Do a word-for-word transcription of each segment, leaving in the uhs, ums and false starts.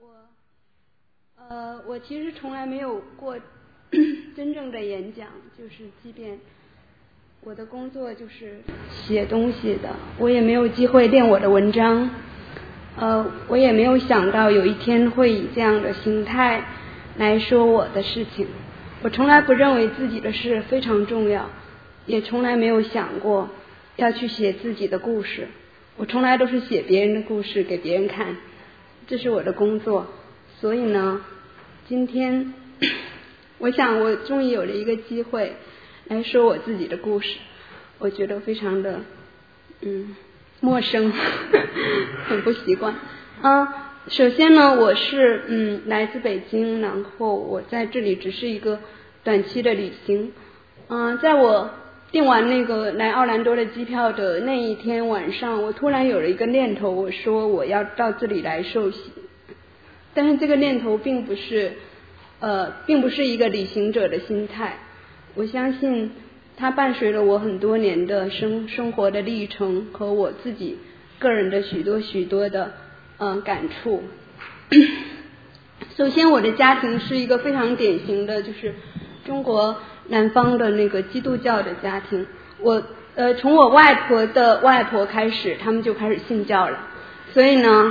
我呃，我其实从来没有过真正的演讲，就是即便我的工作就是写东西的，我也没有机会练我的文章，呃，我也没有想到有一天会以这样的形态来说我的事情。我从来不认为自己的事非常重要，也从来没有想过要去写自己的故事。我从来都是写别人的故事给别人看，这是我的工作。所以呢，今天我想我终于有了一个机会来说我自己的故事，我觉得非常的嗯陌生很不习惯啊。首先呢，我是嗯来自北京，然后我在这里只是一个短期的旅行。嗯、呃，在我订完那个来奥兰多的机票的那一天晚上，我突然有了一个念头，我说我要到这里来受洗。但是这个念头并不是呃并不是一个旅行者的心态，我相信它伴随了我很多年的生生活的历程和我自己个人的许多许多的嗯、呃、感触。首先，我的家庭是一个非常典型的就是中国南方的那个基督教的家庭。我呃从我外婆的外婆开始，他们就开始信教了，所以呢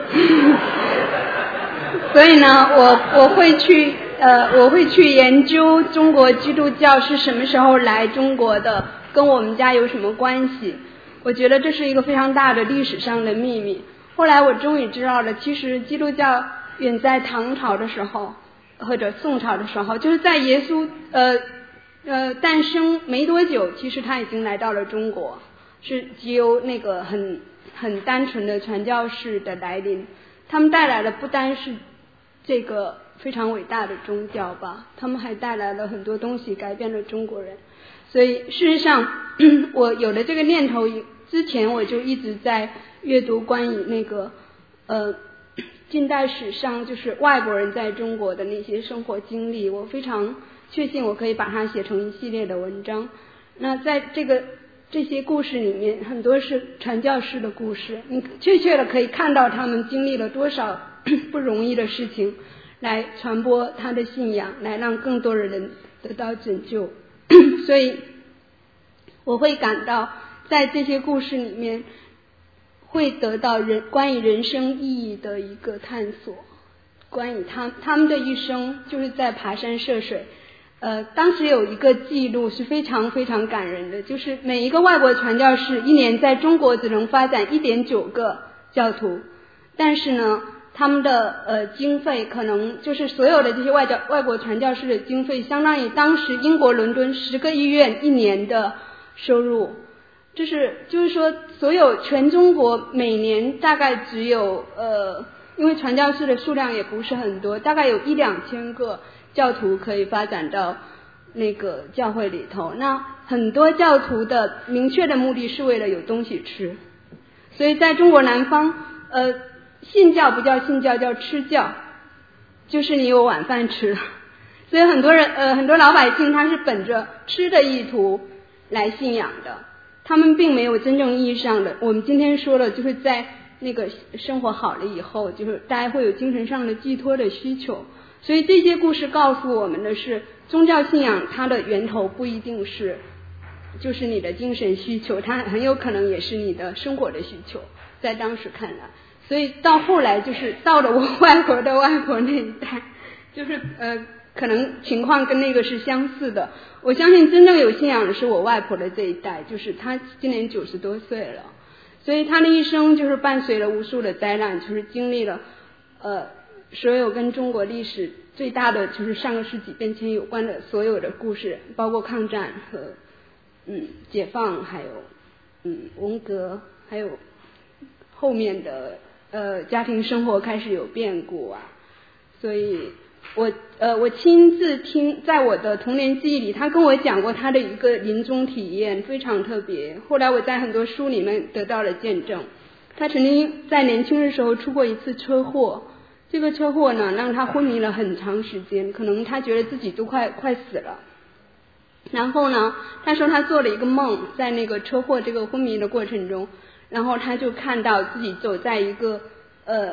所以呢我我会去呃我会去研究中国基督教是什么时候来中国的，跟我们家有什么关系。我觉得这是一个非常大的历史上的秘密。后来我终于知道了，其实基督教远在唐朝的时候或者宋朝的时候，就是在耶稣呃呃诞生没多久，其实他已经来到了中国，是藉由那个很很单纯的传教士的来临，他们带来的不单是这个非常伟大的宗教吧，他们还带来了很多东西，改变了中国人。所以事实上我有了这个念头之前，我就一直在阅读关于那个呃近代史上就是外国人在中国的那些生活经历，我非常确信我可以把它写成一系列的文章。那在这个这些故事里面，很多是传教士的故事，你确切的可以看到他们经历了多少不容易的事情，来传播他的信仰，来让更多的人得到拯救。所以我会感到在这些故事里面会得到人关于人生意义的一个探索，关于他他们的一生就是在爬山涉水。呃，当时有一个记录是非常非常感人的，就是每一个外国传教士一年在中国只能发展 一点九 个教徒，但是呢他们的呃经费可能就是所有的这些外教外国传教士的经费相当于当时英国伦敦十个医院一年的收入。就是就是说所有全中国每年大概只有呃因为传教士的数量也不是很多，大概有一两千个教徒可以发展到那个教会里头。那很多教徒的明确的目的是为了有东西吃，所以在中国南方呃信教不叫信教，叫吃教，就是你有晚饭吃。所以很多人呃很多老百姓他是本着吃的意图来信仰的，他们并没有真正意义上的我们今天说的就是在那个生活好了以后，就是大家会有精神上的寄托的需求。所以这些故事告诉我们的是，宗教信仰它的源头不一定是就是你的精神需求，它很有可能也是你的生活的需求，在当时看来。所以到后来就是到了我外婆的外婆那一代，就是呃可能情况跟那个是相似的。我相信真正有信仰的是我外婆的这一代，就是她今年九十多岁了，所以她的一生就是伴随了无数的灾难，就是经历了呃所有跟中国历史最大的就是上个世纪变迁有关的所有的故事，包括抗战和嗯解放，还有嗯文革，还有后面的呃家庭生活开始有变故啊。所以我呃我亲自听，在我的童年记忆里，他跟我讲过他的一个临终体验，非常特别。后来我在很多书里面得到了见证。他曾经在年轻的时候出过一次车祸，这个车祸呢让他昏迷了很长时间，可能他觉得自己都快快死了。然后呢他说他做了一个梦，在那个车祸这个昏迷的过程中，然后他就看到自己走在一个呃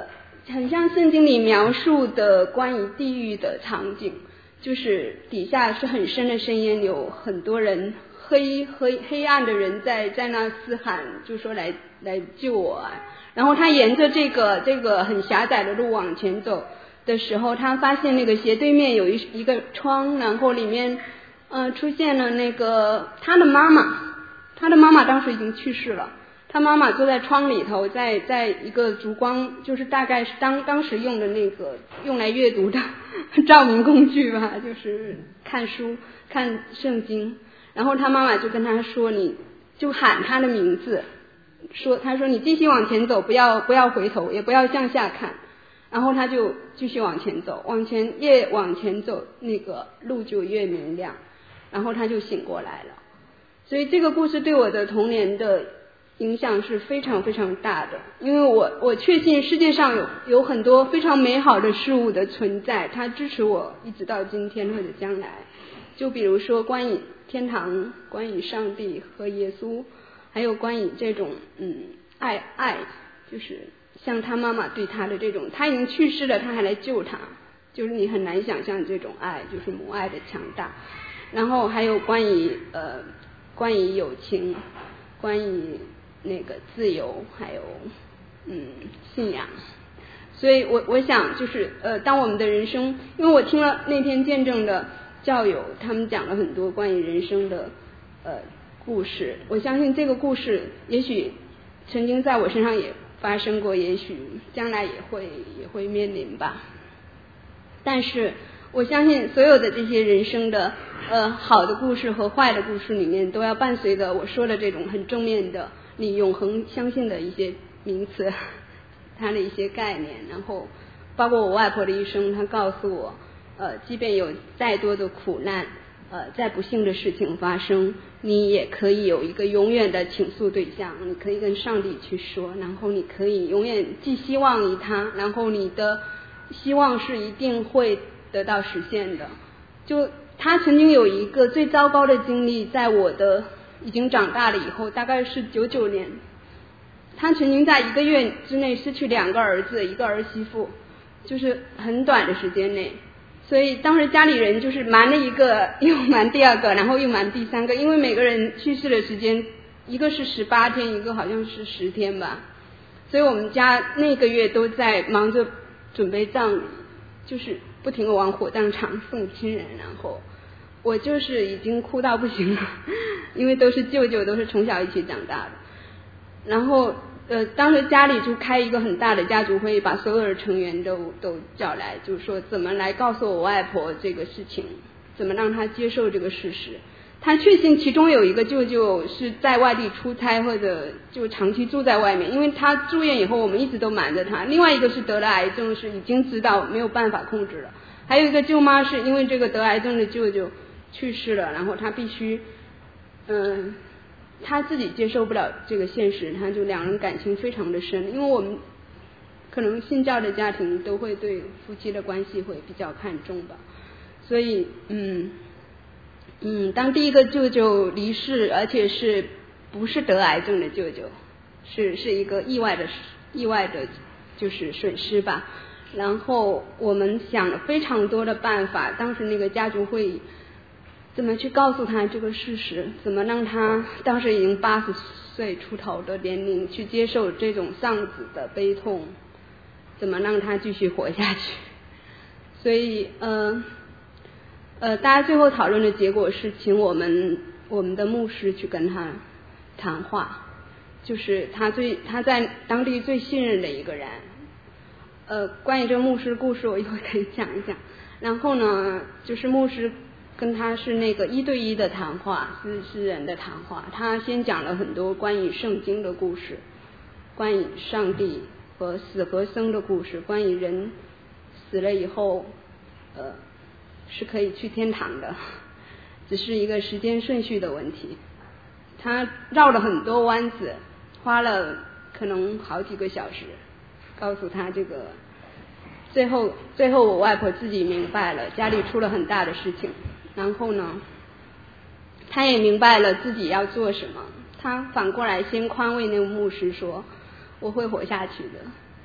很像圣经里描述的关于地狱的场景，就是底下是很深的深渊，有很多人黑黑黑暗的人在在那嘶喊，就说来来救我啊。然后他沿着这个这个很狭窄的路往前走的时候，他发现那个斜对面有一一个窗，然后里面呃出现了那个他的妈妈，他的妈妈当时已经去世了。他妈妈坐在窗里头，在在一个烛光，就是大概是当当时用的那个用来阅读的照明工具吧，就是看书看圣经。然后他妈妈就跟他说，你就喊他的名字，说他说你继续往前走，不要不要回头，也不要向下看。然后他就继续往前走，往前越往前走，那个路就越明亮，然后他就醒过来了。所以这个故事对我的童年的影响是非常非常大的，因为我我确信世界上有有很多非常美好的事物的存在，它支持我一直到今天或者将来。就比如说关于天堂，关于上帝和耶稣，还有关于这种嗯爱爱，就是像他妈妈对他的这种，他已经去世了，他还来救他，就是你很难想象这种爱，就是母爱的强大。然后还有关于呃关于友情，关于那个自由，还有嗯信仰。所以我我想就是呃当我们的人生，因为我听了那天见证的教友，他们讲了很多关于人生的呃故事，我相信这个故事也许曾经在我身上也发生过，也许将来也会也会面临吧。但是我相信所有的这些人生的呃好的故事和坏的故事里面，都要伴随着我说的这种很正面的你永恒相信的一些名词，它的一些概念。然后包括我外婆的一生，她告诉我呃即便有再多的苦难，呃再不幸的事情发生，你也可以有一个永远的倾诉对象，你可以跟上帝去说，然后你可以永远寄希望于他，然后你的希望是一定会得到实现的。就他曾经有一个最糟糕的经历，在我的已经长大了以后，大概是九九年，他曾经在一个月之内失去两个儿子一个儿媳妇，就是很短的时间内。所以当时家里人就是瞒了一个又瞒第二个，然后又瞒第三个，因为每个人去世的时间一个是十八天，一个好像是十天吧。所以我们家那个月都在忙着准备葬礼，就是不停地往火葬场送亲人，然后我就是已经哭到不行了，因为都是舅舅，都是从小一起长大的。然后呃，当时家里就开一个很大的家族会议，把所有的成员都都叫来，就是说怎么来告诉我外婆这个事情，怎么让她接受这个事实。他确信其中有一个舅舅是在外地出差，或者就长期住在外面，因为他住院以后我们一直都瞒着他。另外一个是得了癌症，是已经知道没有办法控制了。还有一个舅妈是因为这个得癌症的舅舅去世了，然后他必须嗯他自己接受不了这个现实，他就两人感情非常的深。因为我们可能信教的家庭都会对夫妻的关系会比较看重吧，所以嗯嗯，当第一个舅舅离世，而且是不是得癌症的舅舅，是是一个意外的意外的就是损失吧。然后我们想了非常多的办法，当时那个家族会议怎么去告诉他这个事实，怎么让他当时已经八十岁出头的年龄去接受这种丧子的悲痛，怎么让他继续活下去。所以呃呃，大家最后讨论的结果是请我们我们的牧师去跟他谈话，就是他最他在当地最信任的一个人。呃，关于这个牧师的故事我一会儿可以讲一讲。然后呢，就是牧师跟他是那个一对一的谈话，是私人的谈话。他先讲了很多关于圣经的故事，关于上帝和死和生的故事，关于人死了以后呃是可以去天堂的，只是一个时间顺序的问题。他绕了很多弯子，花了可能好几个小时告诉他这个。最后最后我外婆自己明白了，家里出了很大的事情，然后呢他也明白了自己要做什么。他反过来先宽慰那个牧师说我会活下去的。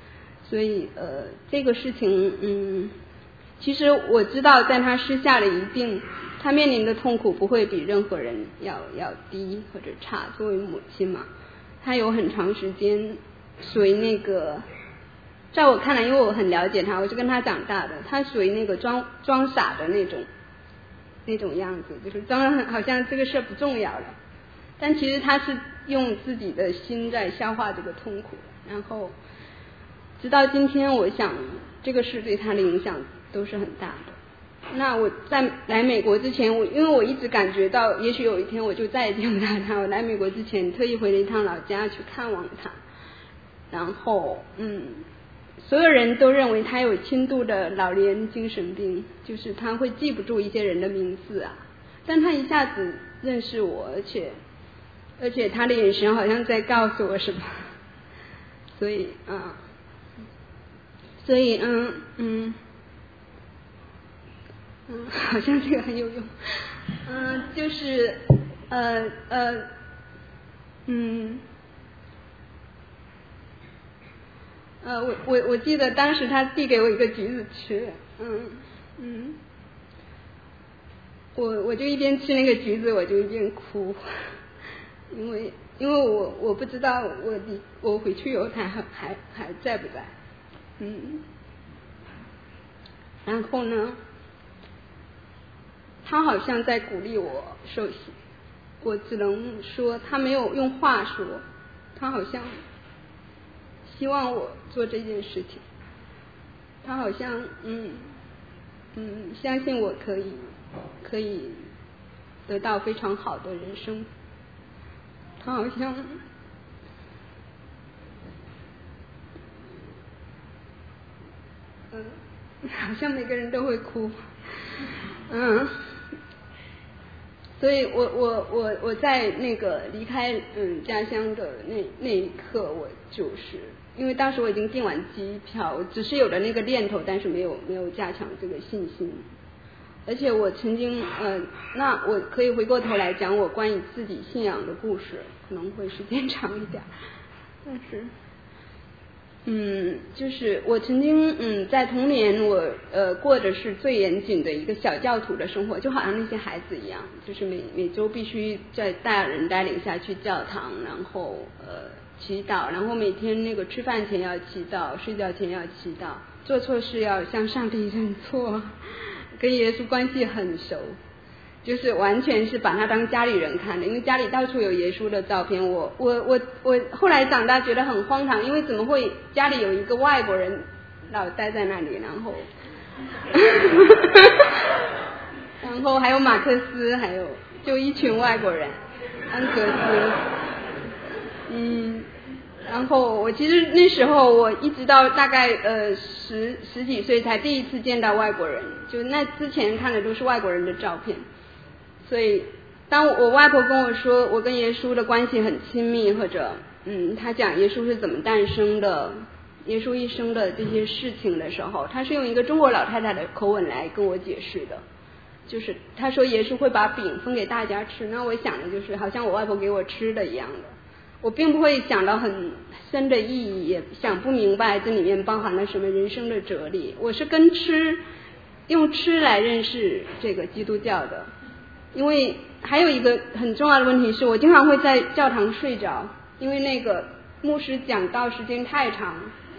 所以呃这个事情嗯，其实我知道在他施下了一定，他面临的痛苦不会比任何人要要低或者差。作为母亲嘛，他有很长时间属于那个，在我看来，因为我很了解他，我是跟他长大的，他属于那个装装傻的那种那种样子，就是装得好像这个事不重要了，但其实他是用自己的心在消化这个痛苦。然后直到今天，我想这个事对他的影响都是很大的。那我在来美国之前，我因为我一直感觉到也许有一天我就再也见不到他，我来美国之前特意回了一趟老家去看望他。然后嗯，所有人都认为他有轻度的老年精神病，就是他会记不住一些人的名字啊，但他一下子认识我，而且而且他的眼神好像在告诉我什么。所以啊，所以嗯嗯嗯，好像这个很有用。嗯，就是呃呃嗯呃我我我记得当时他递给我一个橘子吃，嗯嗯，我我就一边吃那个橘子我就一边哭，因为因为我我不知道我离我回去以后他还还还在不在，嗯，然后呢，他好像在鼓励我受洗，我只能说他没有用话说，他好像希望我做这件事情，他好像嗯嗯相信我可以可以得到非常好的人生，他好像嗯好像每个人都会哭，嗯，所以我我我我在那个离开嗯家乡的那那一刻，我就是因为当时我已经订完机票，我只是有了那个念头，但是没有没有加强这个信心。而且我曾经呃，那我可以回过头来讲我关于自己信仰的故事，可能会时间长一点，但是嗯，就是我曾经嗯在童年我呃过的是最严谨的一个小教徒的生活，就好像那些孩子一样，就是每每周必须在大人带领下去教堂，然后呃祈祷，然后每天那个吃饭前要祈祷，睡觉前要祈祷，做错事要向上帝认错，跟耶稣关系很熟，就是完全是把他当家里人看的，因为家里到处有耶稣的照片。我我我我后来长大觉得很荒唐，因为怎么会家里有一个外国人老待在那里，然后然后还有马克思，还有就一群外国人，安格斯，嗯，然后我其实那时候我一直到大概呃十十几岁才第一次见到外国人，就那之前看的都是外国人的照片。所以当我外婆跟我说我跟耶稣的关系很亲密，或者嗯他讲耶稣是怎么诞生的，耶稣一生的这些事情的时候，他是用一个中国老太太的口吻来跟我解释的，就是他说耶稣会把饼分给大家吃，那我想的就是好像我外婆给我吃的一样的，我并不会想到很深的意义，也想不明白这里面包含了什么人生的哲理，我是跟吃用吃来认识这个基督教的。因为还有一个很重要的问题是，我经常会在教堂睡着，因为那个牧师讲道时间太长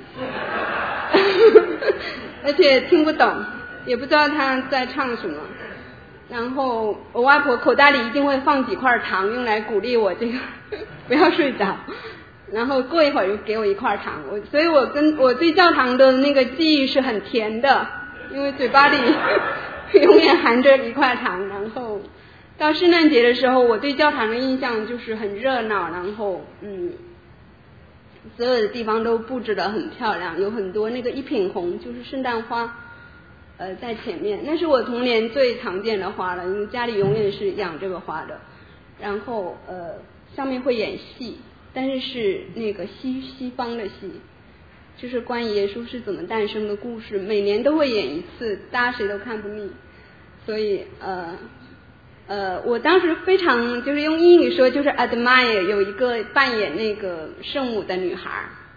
而且听不懂，也不知道他在唱什么，然后我外婆口袋里一定会放几块糖用来鼓励我这个不要睡着，然后过一会儿又给我一块糖，我所以我跟我对教堂的那个记忆是很甜的，因为嘴巴里永远含着一块糖。然后到圣诞节的时候，我对教堂的印象就是很热闹，然后嗯，所有的地方都布置得很漂亮，有很多那个一品红，就是圣诞花，呃，在前面，那是我童年最常见的花了，因为家里永远是养这个花的。然后呃，上面会演戏，但是是那个西西方的戏，就是关于耶稣是怎么诞生的故事，每年都会演一次，大家谁都看不腻。所以呃。呃，我当时非常就是用英语说就是 admire 有一个扮演那个圣母的女孩，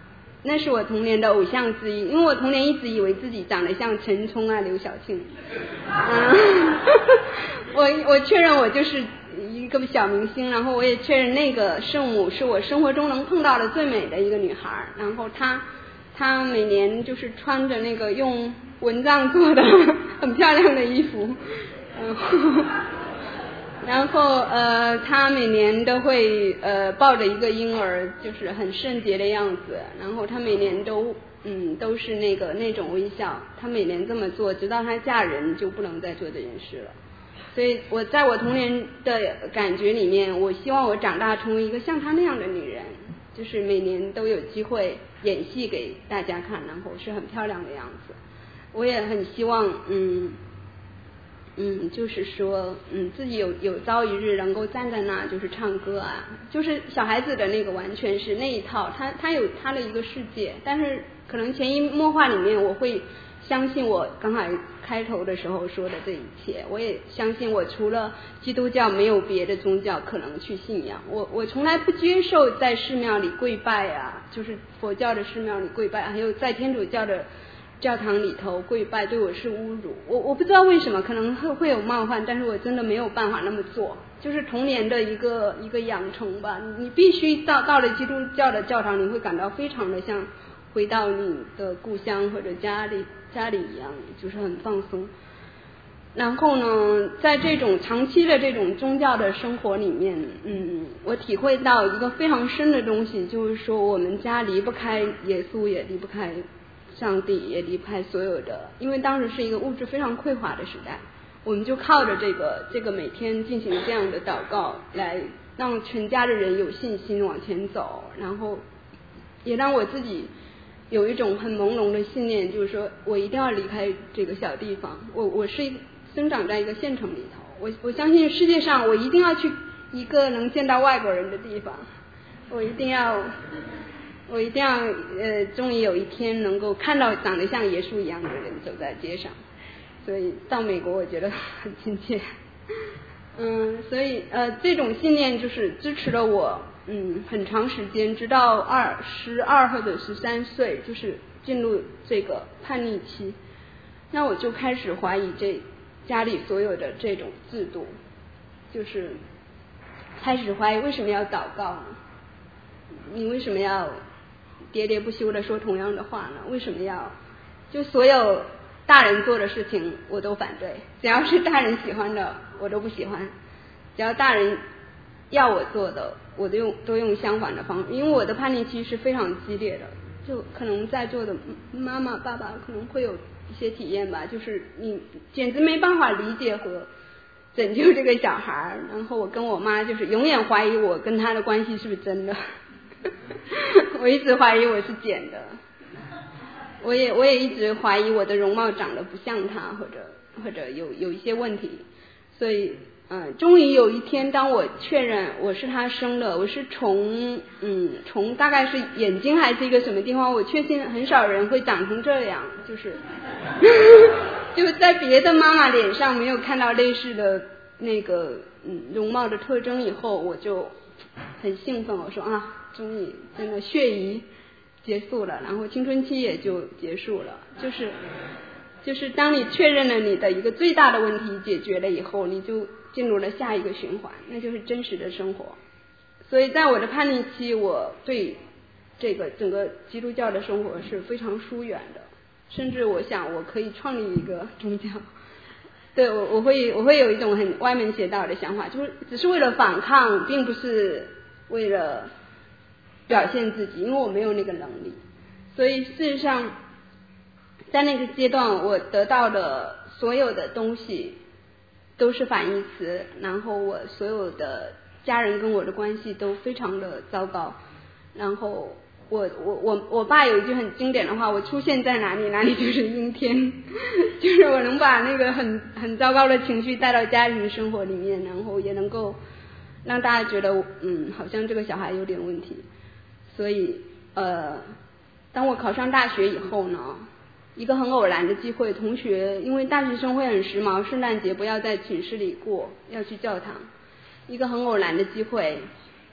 那是我童年的偶像之一，因为我童年一直以为自己长得像陈冲啊、刘晓庆。嗯，我我确认我就是一个小明星，然后我也确认那个圣母是我生活中能碰到的最美的一个女孩，然后她她每年就是穿着那个用蚊帐做的很漂亮的衣服，然后然后呃她每年都会呃抱着一个婴儿，就是很圣洁的样子，然后她每年都嗯都是那个那种微笑，她每年这么做，直到她嫁人就不能再做这件事了。所以我在我童年的感觉里面，我希望我长大成为一个像她那样的女人，就是每年都有机会演戏给大家看，然后是很漂亮的样子。我也很希望嗯嗯就是说嗯自己有有朝一日能够站在那就是唱歌啊，就是小孩子的那个完全是那一套，他他有他的一个世界，但是可能潜移默化里面我会相信我刚才开头的时候说的这一切，我也相信我除了基督教没有别的宗教可能去信仰，我我从来不接受在寺庙里跪拜啊，就是佛教的寺庙里跪拜，还有在天主教的教堂里头跪拜，对我是侮辱。我我不知道为什么，可能会会有冒犯，但是我真的没有办法那么做，就是童年的一个一个养成吧。你必须到到了基督教的教堂，你会感到非常的像回到你的故乡或者家里家里一样，就是很放松。然后呢，在这种长期的这种宗教的生活里面，嗯，我体会到一个非常深的东西，就是说我们家离不开耶稣，也离不开上帝，也离不开所有的，因为当时是一个物质非常匮乏的时代，我们就靠着这个这个每天进行这样的祷告，来让全家的人有信心往前走，然后也让我自己有一种很朦胧的信念，就是说我一定要离开这个小地方，我我是一个生长在一个县城里头，我我相信世界上我一定要去一个能见到外国人的地方，我一定要我一定要呃，终于有一天能够看到长得像耶稣一样的人走在街上，所以到美国我觉得很亲切。嗯，所以呃，这种信念就是支持了我嗯很长时间，直到二十二或者十三岁，就是进入这个叛逆期，那我就开始怀疑这家里所有的这种制度，就是开始怀疑为什么要祷告呢？你为什么要喋喋不休的说同样的话呢？为什么要就所有大人做的事情我都反对，只要是大人喜欢的我都不喜欢，只要大人要我做的我都用都用相反的方式，因为我的叛逆期是非常激烈的，就可能在座的妈妈爸爸可能会有一些体验吧，就是你简直没办法理解和拯救这个小孩，然后我跟我妈就是永远怀疑我跟他的关系是不是真的我一直怀疑我是剪的，我也我也一直怀疑我的容貌长得不像他，或者或者有有一些问题，所以嗯，终于有一天当我确认我是他生的，我是从嗯从大概是眼睛还是一个什么地方，我确信很少人会长成这样，就是就在别的妈妈脸上没有看到类似的那个嗯容貌的特征以后，我就很兴奋，我说啊终于真的血遗结束了，然后青春期也就结束了，就是就是当你确认了你的一个最大的问题解决了以后，你就进入了下一个循环，那就是真实的生活。所以在我的叛逆期，我对这个整个基督教的生活是非常疏远的，甚至我想我可以创立一个宗教，对我我会我会有一种很歪门邪道的想法，就是只是为了反抗，并不是为了表现自己，因为我没有那个能力。所以事实上在那个阶段我得到的所有的东西都是反义词，然后我所有的家人跟我的关系都非常的糟糕，然后我我我我爸有一句很经典的话，我出现在哪里哪里就是阴天就是我能把那个很很糟糕的情绪带到家庭生活里面，然后也能够让大家觉得嗯好像这个小孩有点问题。所以呃当我考上大学以后呢，一个很偶然的机会，同学因为大学生会很时髦，圣诞节不要在寝室里过，要去教堂，一个很偶然的机会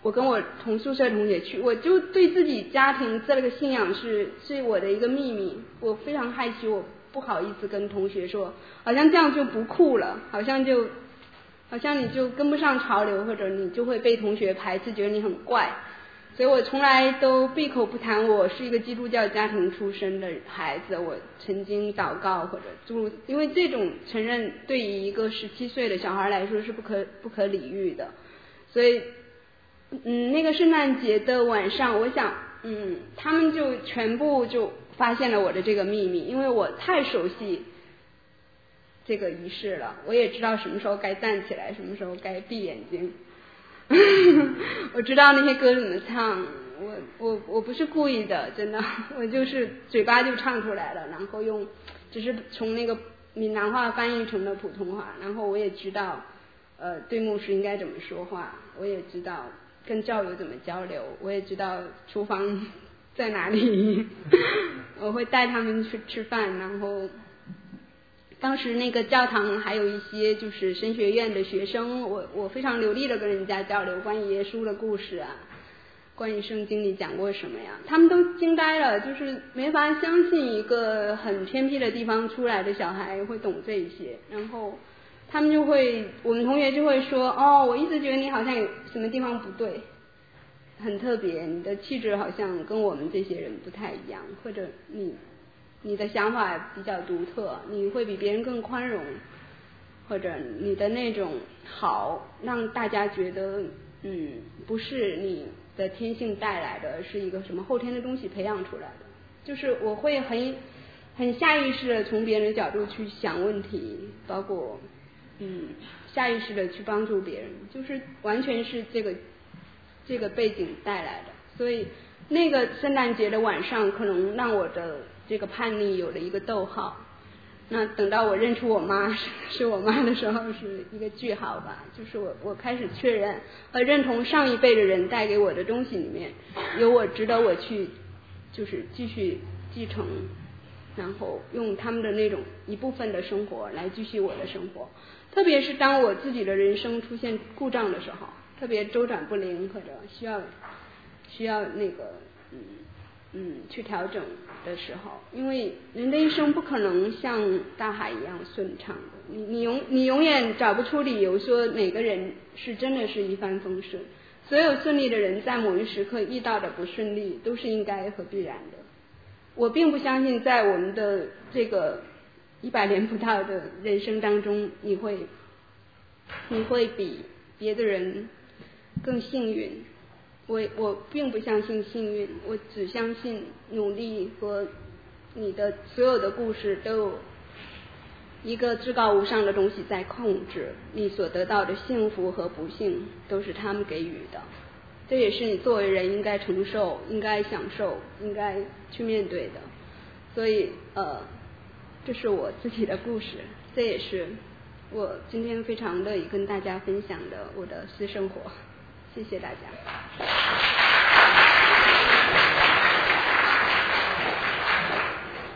我跟我同宿舍同学去，我就对自己家庭这个信仰是是我的一个秘密，我非常害羞，我不好意思跟同学说，好像这样就不酷了，好像就好像你就跟不上潮流，或者你就会被同学排斥，觉得你很怪。所以我从来都闭口不谈我是一个基督教家庭出身的孩子，我曾经祷告或者诸如，因为这种承认对于一个十七岁的小孩来说是不可不可理喻的。所以嗯，那个圣诞节的晚上，我想嗯，他们就全部就发现了我的这个秘密，因为我太熟悉这个仪式了，我也知道什么时候该站起来，什么时候该闭眼睛我知道那些歌怎么唱，我我我不是故意的，真的，我就是嘴巴就唱出来了，然后用只是从那个闽南话翻译成了普通话，然后我也知道呃对牧师应该怎么说话，我也知道跟教友怎么交流，我也知道厨房在哪里我会带他们去吃饭，然后当时那个教堂还有一些就是神学院的学生，我我非常流利的跟人家交流关于耶稣的故事啊，关于圣经里讲过什么呀，他们都惊呆了，就是没法相信一个很偏僻的地方出来的小孩会懂这一些，然后他们就会，我们同学就会说，哦，我一直觉得你好像有什么地方不对，很特别，你的气质好像跟我们这些人不太一样，或者你你的想法比较独特，你会比别人更宽容，或者你的那种好让大家觉得嗯不是你的天性带来的，是一个什么后天的东西培养出来的，就是我会很很下意识的从别人的角度去想问题，包括嗯下意识的去帮助别人，就是完全是这个这个背景带来的。所以那个圣诞节的晚上可能让我的这个叛逆有了一个逗号，那等到我认出我妈是是我妈的时候是一个句号吧，就是我我开始确认和认同上一辈的人带给我的东西里面有我值得我去就是继续继承，然后用他们的那种一部分的生活来继续我的生活，特别是当我自己的人生出现故障的时候，特别周转不灵或者需要需要那个嗯嗯去调整的时候，因为人的一生不可能像大海一样顺畅的，你你永你永远找不出理由说哪个人是真的是一帆风顺，所有顺利的人在某一时刻遇到的不顺利都是应该和必然的。我并不相信在我们的这个一百年不到的人生当中，你会你会比别的人更幸运。我我并不相信幸运，我只相信努力和你的所有的故事都有一个至高无上的东西在控制，你所得到的幸福和不幸都是他们给予的，这也是你作为人应该承受、应该享受、应该去面对的。所以呃，这是我自己的故事，这也是我今天非常乐意跟大家分享的我的私生活。谢谢大家。